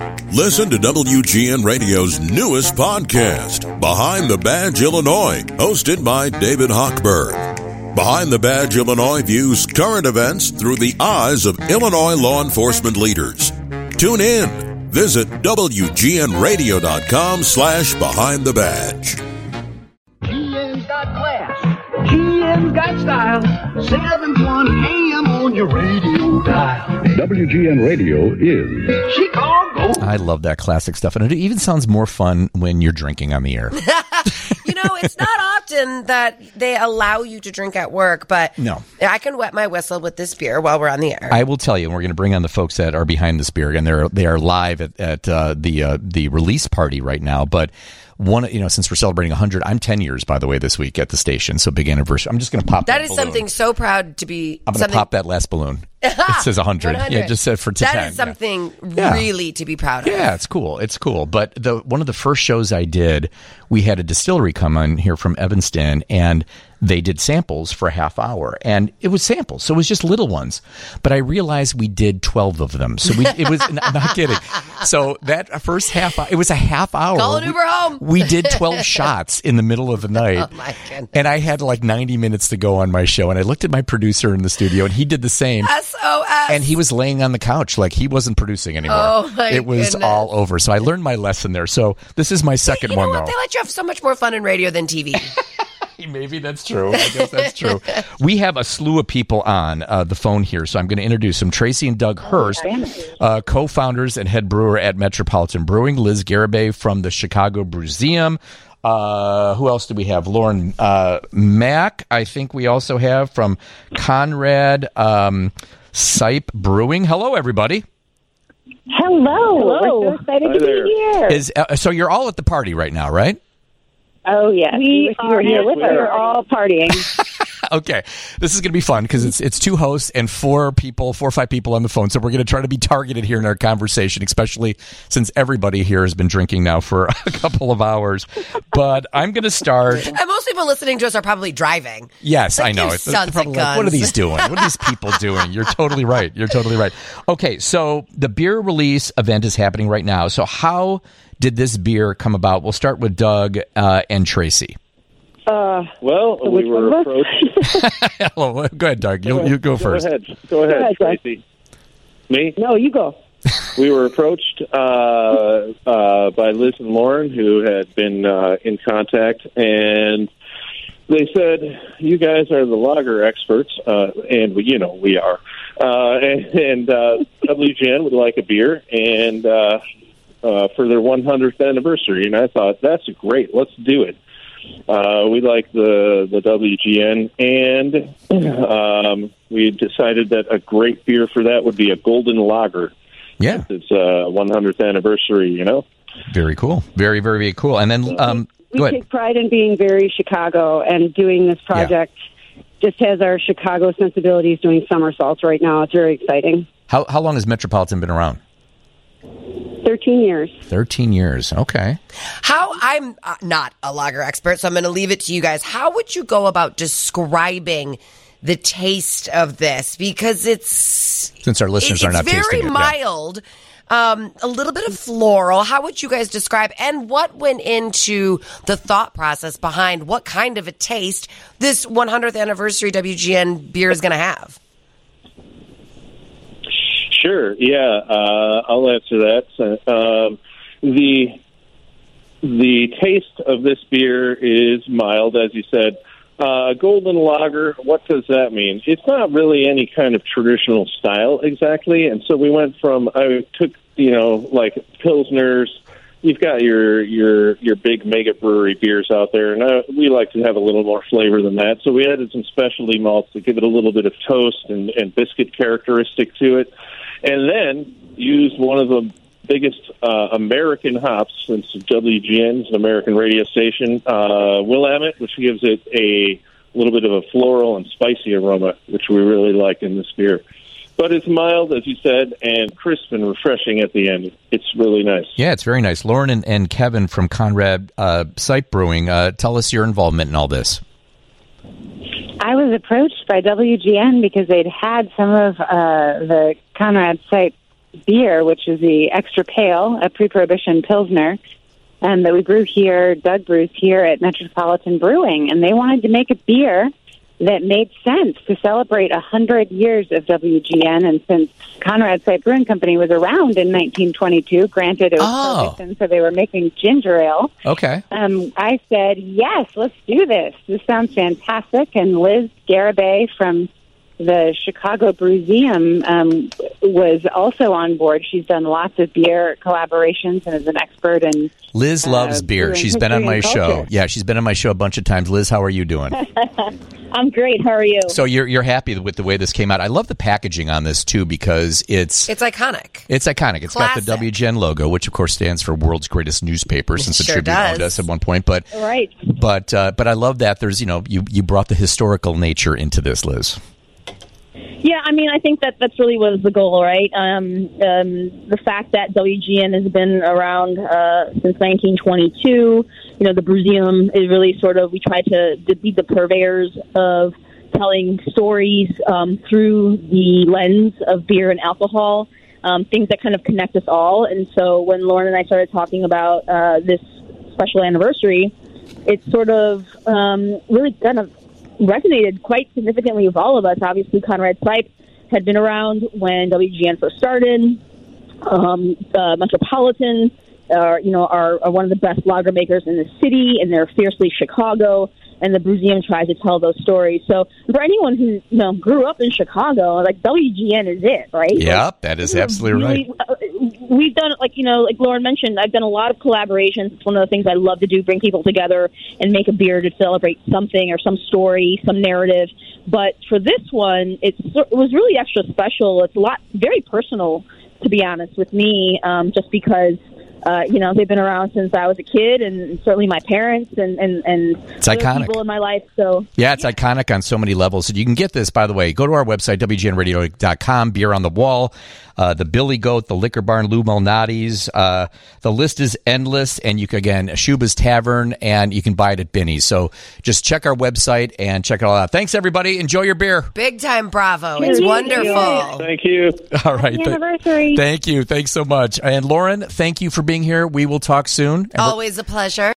Listen to WGN Radio's newest podcast, Behind the Badge Illinois, hosted by David Hochberg. Behind the Badge Illinois views current events through the eyes of Illinois law enforcement leaders. Tune in. Visit WGNRadio.com/Behind the Badge. GM's got class. GM's got style. 7:1 AM on your radio dial. WGN Radio is Chicago. I love that classic stuff. And it even sounds more fun when you're drinking on the air. You know, it's not often that they allow you to drink at work, but No. I can wet my whistle with this beer while we're on the air. I will tell you, and we're going to bring on the folks that are behind this beer, and they are live at the release party right now. But since we're celebrating 100, I'm 10 years, by the way, this week at the station. So big anniversary. I'm just going to pop that is balloon. something so proud to be. I'm going to pop that last balloon. It says 100. 100. Yeah, just for 10. That is something really to be proud of. Yeah, it's cool. It's cool. But one of the first shows I did, we had a distillery come on here from Evanston, and they did samples for a half hour, and it was samples, so it was just little ones. But I realized we did 12 of them, so it was not kidding. So that first half hour, it was a half hour. Call an Uber home. We did 12 shots in the middle of the night. Oh my goodness! And I had like 90 minutes to go on my show, and I looked at my producer in the studio, and he did the same. SOS. And he was laying on the couch like he wasn't producing anymore. Oh my It was goodness. all over. So I learned my lesson there. So this is my second You know one, what? though. They let you have so much more fun in radio than TV. Maybe that's true. I guess that's true. We have a slew of people on the phone here, so I'm going to introduce them. Tracy and Doug Hurst, co-founders and head brewer at Metropolitan Brewing. Liz Garibay from the Chicago Brewseum. Who else do we have? Lauren Mack, I think we also have from Conrad Sipe Brewing. Hello, everybody. Hello. We're so excited to be here. So you're all at the party right now, right? Oh, yes. We are here with us. We're all partying. Okay. This is going to be fun because it's two hosts and 4 or 5 people on the phone. So we're going to try to be targeted here in our conversation, especially since everybody here has been drinking now for a couple of hours. But I'm going to start. And most people listening to us are probably driving. Yes, Like I know. you It's sons of probably like, guns. what are these doing? What are these people doing? You're totally right. Okay. So the beer release event is happening right now. So how did this beer come about? We'll start with Doug and Tracy. Well, we were approached. Hello. Go ahead, Doug. You go first. Go ahead, Tracy. Me? No, you go. We were approached by Liz and Lauren, who had been in contact, and they said, "You guys are the lager experts," and we are. And WGN would like a beer, and for their 100th anniversary. And I thought, that's great. Let's do it. We like the WGN, and we decided that a great beer for that would be a golden lager. Yeah. It's 100th anniversary, Very cool. Very, very, very cool. And then, We go ahead. take pride in being very Chicago, and doing this project just has our Chicago sensibilities doing somersaults right now. It's very exciting. How long has Metropolitan been around? 13 years. 13 years. Okay. I'm not a lager expert, so I'm going to leave it to you guys. How would you go about describing the taste of this? Because Since our listeners are not tasting it. It's very mild, a little bit of floral. How would you guys describe, and what went into the thought process behind what kind of a taste this 100th anniversary WGN beer is going to have? Sure, yeah, I'll answer that. The taste of this beer is mild, as you said. Golden lager, what does that mean? It's not really any kind of traditional style exactly, and so we went from, I took, like Pilsners. You've got your big mega brewery beers out there, and we like to have a little more flavor than that. So we added some specialty malts to give it a little bit of toast and biscuit characteristic to it, and then used one of the biggest American hops since WGN's an American radio station, Willamette, which gives it a little bit of a floral and spicy aroma, which we really like in this beer. But it's mild, as you said, and crisp and refreshing at the end. It's really nice. Yeah, it's very nice. Lauren and Kevin from Conrad Sipe Brewing, tell us your involvement in all this. I was approached by WGN because they'd had some of the Conrad Sipe beer, which is the Extra Pale, a pre-prohibition Pilsner, that we brew here, Doug brews here at Metropolitan Brewing. And they wanted to make a beer that made sense to celebrate 100 years of WGN. And since Conrad Site Brewing Company was around in 1922, granted it was prohibition, so they were making ginger ale. Okay. I said, yes, let's do this. This sounds fantastic. And Liz Garibay from the Chicago Brewseum was also on board. She's done lots of beer collaborations and is an expert in Liz loves beer. She's been on my show. Yeah, she's been on my show a bunch of times. Liz, how are you doing? I'm great. How are you? So you're happy with the way this came out. I love the packaging on this, too, because it's iconic. It's iconic. It's classic. Got the WGN logo, which, of course, stands for World's Greatest Newspaper, since the Tribune owned us at one point. But right. But I love that there's, you brought the historical nature into this, Liz. Yeah, I mean, I think that's really was the goal, right? The fact that WGN has been around since 1922, the Brewseum is really sort of, we try to be the purveyors of telling stories through the lens of beer and alcohol, things that kind of connect us all. And so when Lauren and I started talking about this special anniversary, it sort of really kind of resonated quite significantly with all of us. Obviously, Conrad Sipe had been around when WGN first started. Metropolitan are one of the best lager makers in the city, and they're fiercely Chicago. And the Brewseum tries to tell those stories. So for anyone who grew up in Chicago, like WGN is it, right? Yep, that is absolutely right. We've done, like Lauren mentioned, I've done a lot of collaborations. It's one of the things I love to do, bring people together and make a beer to celebrate something or some story, some narrative. But for this one, it was really extra special. It's very personal, to be honest, with me, just because they've been around since I was a kid, and certainly my parents and it's iconic. People in my life. So it's iconic on so many levels. And you can get this, by the way. Go to our website, WGNradio.com, Beer on the Wall, the Billy Goat, the Liquor Barn, Lou Malnati's. The list is endless, and you can, again, Shuba's Tavern, and you can buy it at Binny's. So just check our website and check it all out. Thanks, everybody. Enjoy your beer. Big time bravo. It's wonderful. Thank you. All right. Happy anniversary. Thank you. Thanks so much. And Lauren, thank you for being here. We will talk soon. Always a pleasure.